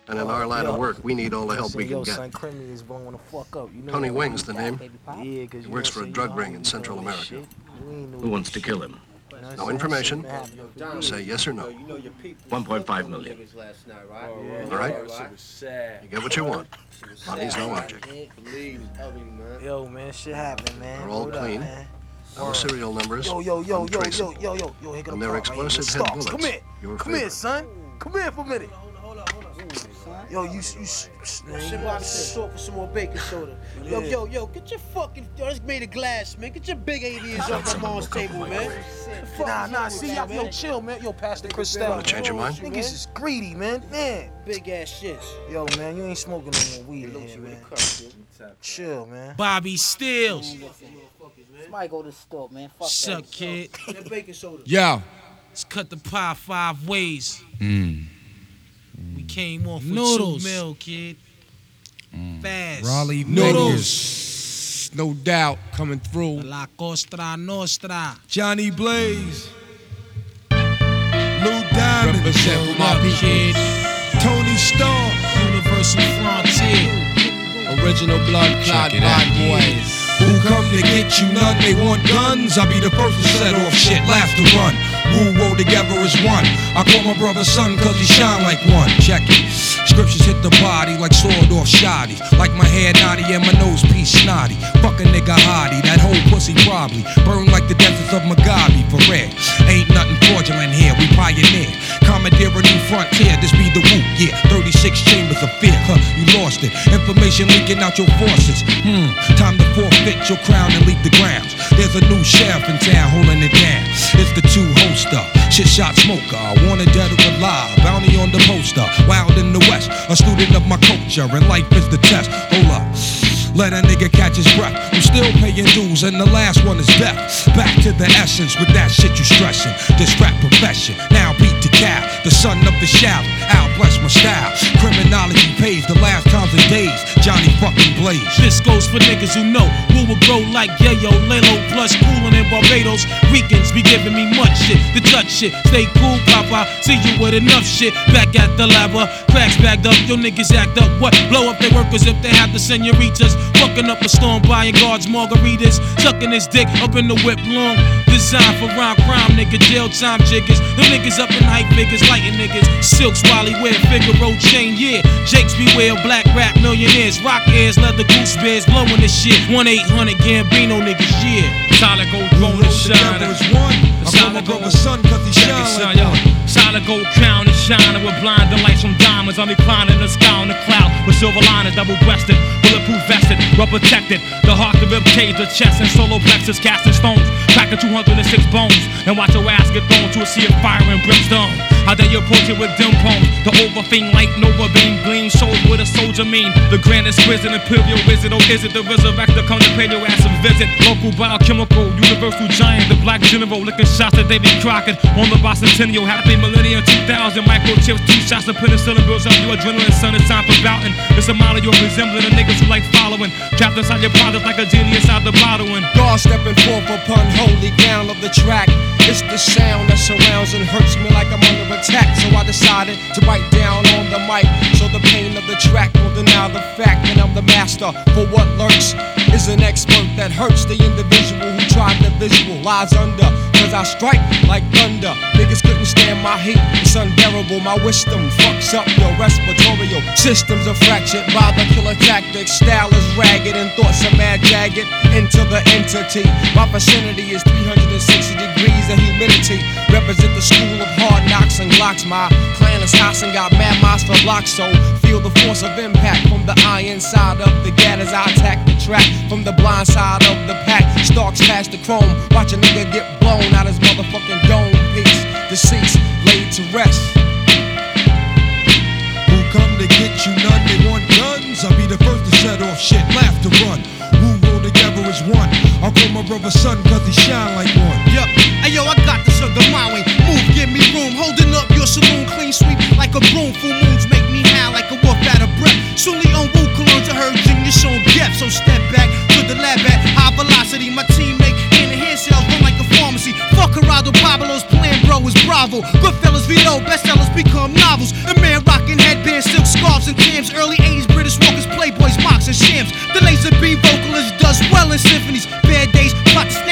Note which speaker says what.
Speaker 1: And in our line of work, we need all the help we can get.
Speaker 2: Son, Crimmy is blowing the fuck up. You know
Speaker 1: Tony Wing's the name.
Speaker 2: Yeah, cause
Speaker 1: He works for a drug ring in Central America.
Speaker 3: Who wants to kill him?
Speaker 1: No information. Say yes or no.
Speaker 3: 1.5 million.
Speaker 1: All right? You get what you want. Money's no object.
Speaker 2: Yo, man, shit happened, man.
Speaker 1: They're all clean. No serial numbers.
Speaker 2: Yo, here go
Speaker 1: And they're explosive head bullets.
Speaker 2: Come here. Come here, son. Come here for a minute. Yo, you
Speaker 4: Shit, Bobby said talk for some more baking soda. Yo, get your fucking, it's made of glass, man. Get your big aliens off my mom's table, man.
Speaker 2: Nah, see, yo, chill, man. Yo, pass the Cristal.
Speaker 1: Want to change your mind?
Speaker 2: Niggas is greedy, man.
Speaker 4: Big ass shits.
Speaker 2: Yo, man, you ain't smoking no more weed in here, man. Chill, man.
Speaker 5: Bobby Steels.
Speaker 6: Somebody go to the store, man. Fuck
Speaker 5: What's
Speaker 6: that.
Speaker 5: up, kid?
Speaker 4: That baking soda.
Speaker 5: Yo. Let's cut the pie 5 ways. We came off with
Speaker 7: Noodles.
Speaker 5: 2 mil, kid. Fast.
Speaker 7: Raleigh Noodles. No doubt coming through.
Speaker 5: La Costa Nostra.
Speaker 7: Johnny Blaze. Lou Diamond. Represent for my
Speaker 5: kid.
Speaker 7: Tony Stark.
Speaker 5: Universal Frontier.
Speaker 7: Original blood clot bad boys. Who come to get you none? They want guns. I'll be the first to set off shit, last to run. Who roll together as one. I call my brother son cause he shine like one. Check it. Scriptures hit the body like sword off shoddy. Like my hair naughty and my nose piece snotty. Fuck a nigga hottie, that whole pussy probably burn like the deserts of Mugabe, for real. Ain't nothing fraudulent here, we pioneer. Commandeer a new frontier, this be the whoop, yeah. 36 chambers of fear, you lost it. Information leaking out your forces. Time to forfeit your crown and leave the grounds. There's a new sheriff in town holding it down. It's the 2 holster, shit shot smoker, wanted dead or alive, bounty on the poster. Wild in the west, a student of my culture, and life is the test. Hold up, let a nigga catch his breath. I'm still paying dues, and the last one is death. Back to the essence with that shit you stressing. This rap profession, now beat the cow, the son of the shallow. I'll bless my style. Criminology pays the last times and days. Johnny fucking Blaze.
Speaker 5: This goes for niggas who know who will grow like Yayo, Lalo, plus coolin' in Barbados. Ricans be giving me much shit to touch shit. Stay cool, Papa. See you with enough shit. Back at the lava, cracks bagged up. Your niggas act up. What? Blow up their workers if they have the senoritas. Fucking up a storm, buying guards, margaritas. Sucking his dick up in the whip long. Designed for rhyme crime, nigga. Jail time jiggers. Them niggas up in hype figures, lighting niggas. Silks, Wally, wear Figaro chain, yeah. Jakes beware, black rap millionaires. Rock ears, leather goose bears, blowing this shit. 1-800 Gambino niggas, yeah.
Speaker 8: Solid gold throne and shine.
Speaker 7: Solid gold son cause he shine like one.
Speaker 8: Solid gold crown and shining with blinding lights from diamonds. I'm reclining the sky on the cloud with silver liners, double-breasted, bulletproof vested, well protected. The heart, the rib cage, the chest, and solo plexus, casting stones, cracking 206 bones, and watch your ass get thrown to a sea of fire and brimstone. How they approach it with dim poems, the overthink light, Nova beam, gleam, shows what a soldier mean. The grandest prison, imperial wizard, oh is it the resurrector? Come to pay your ass a visit. Local biochemical, universal giant, the black general, licking shots at David Crockett on the bicentennial. Happy millennium 2000, microchips, 2 shots of penicillin builds up your adrenaline. Son, it's time for bouting. It's a model you're resembling the niggas who like following. Trapped inside your products like a genie inside the bottle. And
Speaker 7: God stepping forth upon holy ground of the track. It's the sound that surrounds and hurts me like I'm under attack. So I decided to write down on the mic, so the pain of the track will deny the fact that I'm the master. For what lurks is an expert that hurts the individual who tried to visualize under. Cause I strike like thunder. Niggas couldn't stand my heat, it's unbearable. My wisdom fucks up your respiratory systems are fractured by the killer tactics. Style is ragged and thoughts are mad jagged into the entity. My vicinity is 360 degrees of humidity. Represent the school of hard knocks and glocks. My clan is house and got mad miles for blocks. So feel the force of impact from the iron side of the gat as I attack the track. From the blind side of the pack, stalks past the chrome. Watch a nigga get blown out his motherfucking dome piece. Deceased, laid to rest. Who come to get you none? They want guns. I'll be the first to set off shit, laugh to run. Who roll together as one. I'll call my brother son cause he shine like one.
Speaker 4: Yup, ayo, I got the sugar my way. Move, give me room. Holding up your saloon, clean sweep like a broom. Full moons make me howl like a wolf out of breath. Sully on Wu colognes, I heard genius on depth. So step back to the lab at high velocity. My team make hand sales run like a pharmacy. Fuck Geraldo Pablo's plan, bro, is Bravo. Goodfellas veto, bestsellers become novels. A man rocking headbands, silk scarves, jams. Early 80s British walkers, playboys, mocks, and shams. The laser B vocalist does well in symphonies. Bad days, plot to